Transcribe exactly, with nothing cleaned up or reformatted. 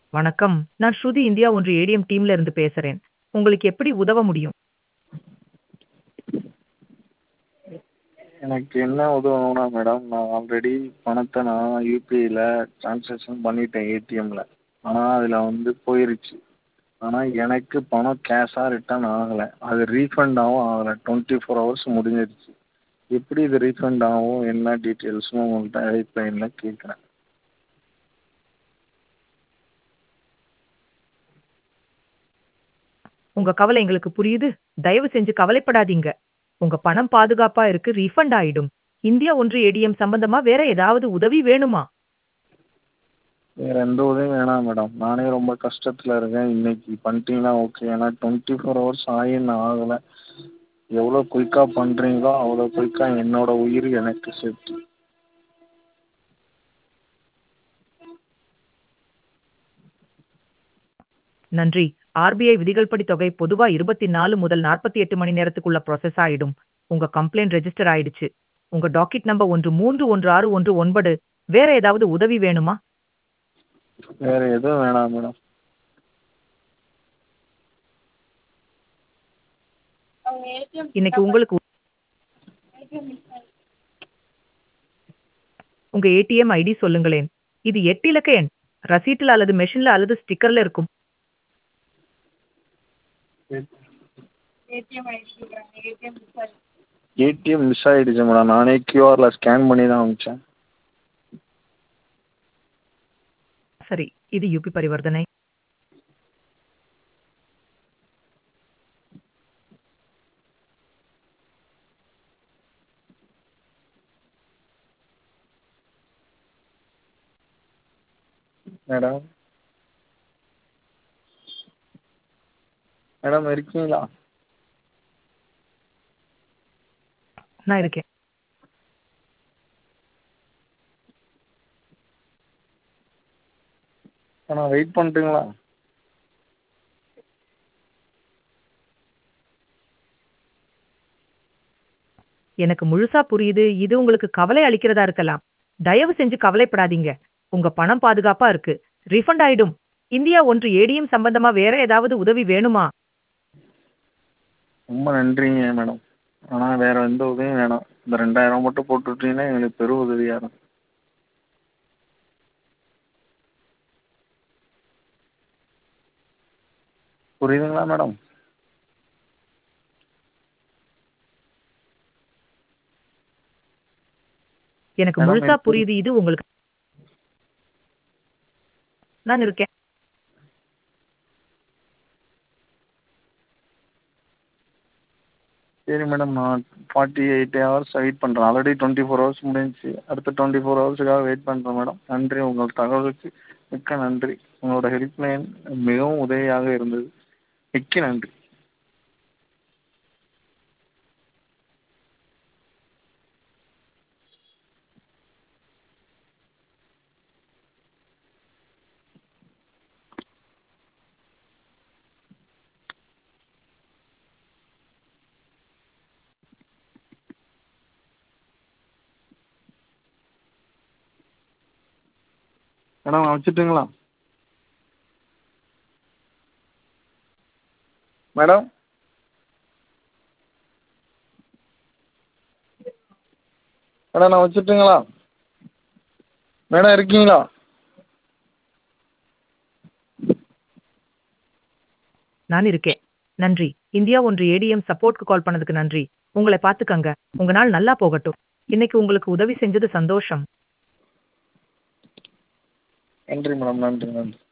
வணக்கம். நான் ஸ்ருதி இந்தியா ஒன்று ஏடிஎம் டீம்ல இருந்து பேசுறேன். உங்களுக்கு எப்படி உதவ முடியும்? எனக்கு என்ன உதவணும்னா மேடம், நான் ஆல்ரெடி பணத்த நான் யுபிஐல ட்ரான்சாக்ஷன் பண்ணிட்டேன் ஏடிஎம்ல. ஆனா அதுல வந்து போயிருச்சு. ஆனா எனக்கு பணம் கேஷா ரிட்டர்ன் ஆகல. அது ரீஃபண்டாவும் ஆகல. இருபத்தி நான்கு ஹவர்ஸ் முடிஞ்சிருச்சு. எப்படி இது ரீஃபண்ட் ஆகும்? என்ன டீட்டெயில்ஸ்ன்னு உங்கள்ட்ட ஹெல்ப்லைன்ல கேட்குறேன். உங்க கவலை எங்களுக்கு புரியுது. தயவு செஞ்சு கவலைப்படாதீங்க. உங்க பணம் பாதுகாப்பா இருக்கு. ரீஃபண்ட் ஆயிடும். இந்தியா ஒன்று ஏடிஎம் சம்பந்தமா வேற ஏதாவது உதவி வேணுமா? வேற எந்த உதவியும் வேணாம் மேடம். நானே ரொம்ப கஷ்டத்துல இருக்கேன். இன்னைக்கு பண்ணிட்டீங்கன்னா ஓகே. ஏன்னா இருபத்தி நான்கு ஹவர்ஸ் ஆகி இன்னும் ஆகல. எவ்வளோ குயிக்கா பண்றீங்களோ அவ்வளோ குயிக்கா என்னோட உயிர் எனக்கு சேஃப்டி. நன்றி. ஆர்பிஐ விதிகள்படி தொகை பொதுவா இருபத்தி நான்கு முதல் நாற்பத்தி எட்டு மணி நேரத்துக்குள்ள ப்ராசஸ் ஆயிடும். உங்க கம்ப்ளைண்ட் ரெஜிஸ்டர் ஆயிடுச்சு. உங்க டாக்கெட் நம்பர் ஒன்று மூன்று ஒன்று ஆறு ஒன்று ஒன்பது. வேற ஏதாவது உதவி வேணுமா? வேற எதுவும் வேணாம் மேடம். இன்னைக்கு உங்களுக்கு உங்க ஏடிஎம் ஐடி சொல்லுங்களேன். இது எட்டு இலக்க எண். ரசீட்டுல அல்லது மெஷின்ல அல்லது ஸ்டிக்கர்ல இருக்கும். ஏடிஎம் மிஸ் ஆயிடுச்சு மேடம். நானே கியூஆர்ல ஸ்கேன் பண்ணி தான் அனுப்பிச்சேன். சரி. இது யுபி பரிவர்த்தனை. மேடம் மேடம் இருக்கீங்களா? நான் இருக்கேன். நான் வெயிட் பண்ணட்டுங்களா? எனக்கு முழுசா புரியுது. இது உங்களுக்கு கவலை அளிக்கிறதா இருக்கலாம். தயவு செஞ்சு கவலைப்படாதீங்க. உங்க பணம் பாதுகாப்பா இருக்கு. ரீஃபண்ட் ஆயிடும். இந்தியா ஒன்று ஏடிஎம் சம்பந்தமா வேற ஏதாவது உதவி வேணுமா? ரொம்ப நன்றிங்க மேடம். ஆனா வேற எந்த உதவியும் வேணாம். இந்த ரெண்டாயிரம் மட்டும் போட்டு விட்டீங்கன்னா எங்களுக்கு பெரும் உதவியா இருக்கும். புரியுதுங்களா மேடம்? எனக்கு மேடம் முழுசா இருக்கீங்க? புரியுது. இது உங்களுக்கு நான் இருக்கேன். சரி மேடம். நான் ஃபார்ட்டி எயிட் ஹவர்ஸ் வெயிட் பண்ணுறேன். ஆல்ரெடி டுவெண்ட்டி ஃபோர் ஹவர்ஸ் முடிஞ்சிச்சு. அடுத்த டுவெண்ட்டி ஃபோர் ஹவர்ஸுக்காக வெயிட் பண்ணுறேன் மேடம். நன்றி. உங்கள் தகவலுக்கு மிக்க நன்றி. உங்களோட ஹெல்ப்லைன் மிகவும் உதவியாக இருந்தது. மிக்க நன்றி. மேடம் நான் வச்சுட்டுங்களா? மேடம் மேடம் நான் வச்சுட்டுங்களா? மேடம் இருக்கீங்களா? நான் இருக்கேன். நன்றி. இந்தியா ஒன்று ஏடிஎம் சப்போர்ட்க்கு கால் பண்ணதுக்கு நன்றி. உங்களை பார்த்துக்கங்க. உங்க நாள் நல்லா போகட்டும். இன்னைக்கு உங்களுக்கு உதவி செஞ்சது சந்தோஷம். நன்றி மேடம். நன்றி நன்றி.